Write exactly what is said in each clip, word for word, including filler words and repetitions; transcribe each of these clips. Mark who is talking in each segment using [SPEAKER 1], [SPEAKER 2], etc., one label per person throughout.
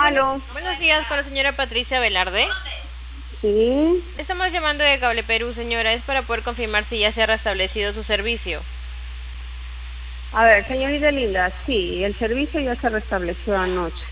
[SPEAKER 1] Aló.
[SPEAKER 2] Buenos días, con la señora Patricia Velarde.
[SPEAKER 1] Sí.
[SPEAKER 2] Estamos llamando de Cable Perú, señora. Es para poder confirmar si ya se ha restablecido su servicio.
[SPEAKER 1] A ver, señorita linda, sí, el servicio ya se restableció anoche.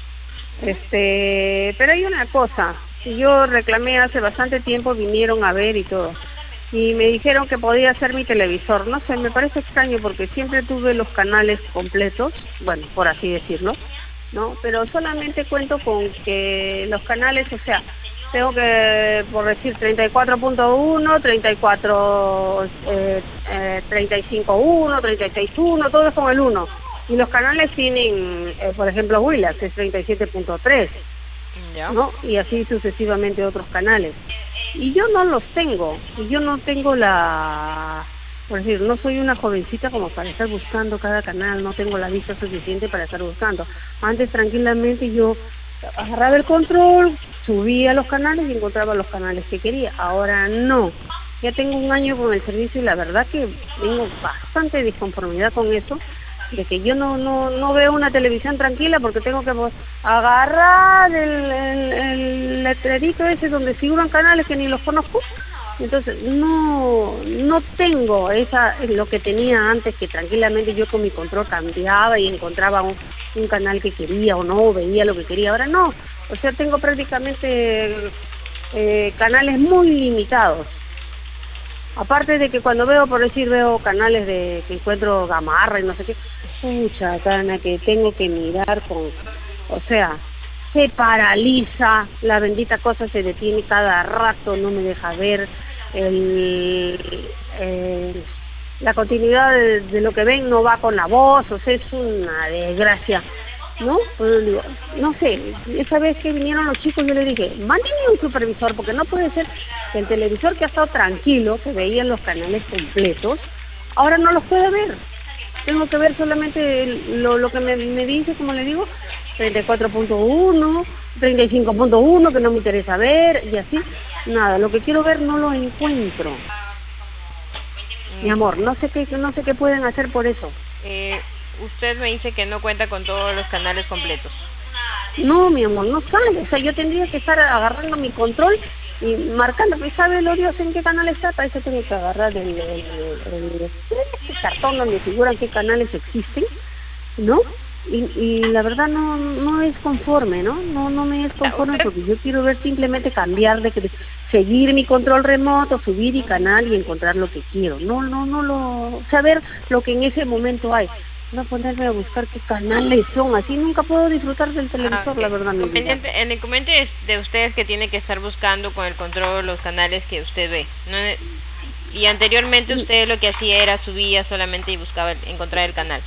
[SPEAKER 1] Este, pero hay una cosa. Yo reclamé hace bastante tiempo, vinieron a ver y todo. Y me dijeron que podía ser mi televisor. No sé, me parece extraño porque siempre tuve los canales completos, bueno, por así decirlo, ¿no? Pero solamente cuento con que los canales, o sea, tengo que, por decir, treinta y cuatro punto uno, treinta y cuatro, eh, eh, treinta y cinco punto uno, treinta y seis punto uno, todo es con el uno. Y los canales tienen, eh, por ejemplo, Willax, es treinta y siete punto tres,
[SPEAKER 2] ¿Ya?
[SPEAKER 1] ¿no? Y así sucesivamente otros canales. Y yo no los tengo, y yo no tengo la... Por decir, no soy una jovencita como para estar buscando cada canal, no tengo la vista suficiente para estar buscando. Antes tranquilamente yo agarraba el control, subía los canales y encontraba los canales que quería. Ahora no. Ya tengo un año con el servicio y la verdad que tengo bastante disconformidad con eso, de que yo no no no veo una televisión tranquila porque tengo que pues, agarrar el, el, el letrerito ese donde figuran canales que ni los conozco. Entonces no no tengo esa lo que tenía antes, que tranquilamente yo con mi control cambiaba y encontraba un, un canal que quería o no, veía lo que quería. Ahora no, o sea, tengo prácticamente eh, canales muy limitados. Aparte de que cuando veo, por decir, veo canales de que encuentro gamarra y no sé qué, pucha gana que tengo que mirar con, o sea, se paraliza, la bendita cosa se detiene cada rato, no me deja ver el, el la continuidad de, de lo que ven, no va con la voz, o sea, es una desgracia, ¿no? Pues digo, no sé, esa vez que vinieron los chicos yo les dije, mándenme un supervisor, porque no puede ser que el televisor que ha estado tranquilo, que veía los canales completos, ahora no los puede ver. Tengo que ver solamente lo, lo que me, me dice, como le digo, treinta y cuatro punto uno, treinta y cinco punto uno, que no me interesa ver, y así, nada, lo que quiero ver no lo encuentro. Mm. Mi amor, no sé qué no sé qué pueden hacer por eso.
[SPEAKER 2] Eh, usted me dice que no cuenta con todos los canales completos.
[SPEAKER 1] No, mi amor, no sale. O sea, yo tendría que estar agarrando mi control y marcando, pues sabe lo Dios en qué canal está, para eso tengo que agarrar el, el, el, el, el cartón donde figuran qué canales existen, ¿no? Y, y la verdad no no es conforme, ¿no? No no me es conforme porque yo quiero ver simplemente cambiar de que seguir mi control remoto, subir y canal y encontrar lo que quiero. No no no lo saber lo que en ese momento hay. No ponerme a buscar qué canales son, así nunca puedo disfrutar del televisor, ah, okay. La verdad, mi vida.
[SPEAKER 2] El inconveniente es de ustedes que tiene que estar buscando con el control los canales que usted ve, ¿no? Y anteriormente usted lo que hacía era subía solamente y buscaba encontrar el canal.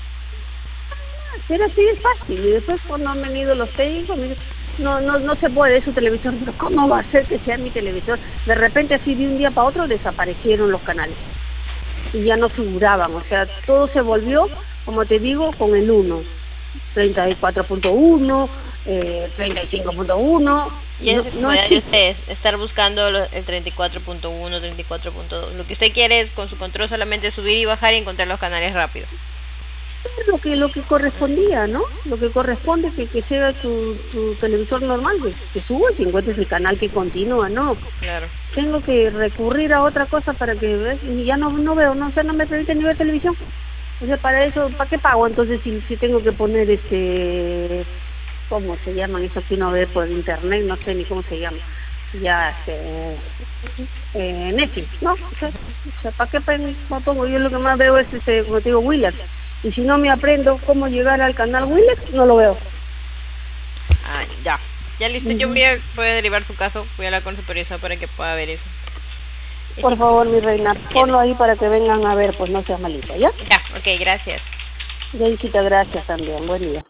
[SPEAKER 1] Pero así es fácil, y después cuando han venido los técnicos me dicen, no, no, no se puede su televisor, pero ¿cómo va a ser que sea mi televisor? De repente así de un día para otro desaparecieron los canales y ya no figuraban, o sea, todo se volvió, como te digo, con el uno, treinta y cuatro punto uno, eh, treinta y cinco punto uno.
[SPEAKER 2] Y no, no es usted estar buscando el treinta y cuatro punto uno, treinta y cuatro punto dos. Lo que usted quiere es con su control solamente subir y bajar y encontrar los canales rápido.
[SPEAKER 1] Lo que lo que correspondía, ¿no? Lo que corresponde que, que sea tu, tu televisor normal, que, que subas y encuentres el canal que continúa, ¿no?
[SPEAKER 2] Claro.
[SPEAKER 1] Tengo que recurrir a otra cosa para que ¿ves? Y ya no no veo, no o sea, no me permite ni ver televisión. O sea, para eso, ¿para qué pago entonces si, si tengo que poner este, ¿cómo se llaman eso que uno ve por internet? No sé ni cómo se llama. Ya, este, eh, Netflix, ¿no? O sea, o sea ¿para qué pongo? Yo lo que más veo es, este, como te digo, Willax. Y si no me aprendo cómo llegar al canal Willax, no lo veo.
[SPEAKER 2] Ah, ya. Ya listo, uh-huh. Yo voy a, voy a derivar su caso, voy a hablar con su supervisor para que pueda ver eso.
[SPEAKER 1] Por favor, mi reina, ponlo ahí para que vengan a ver, pues no seas malita, ¿ya?
[SPEAKER 2] Ya, ok, gracias.
[SPEAKER 1] Ya, hijita, gracias también, buen día.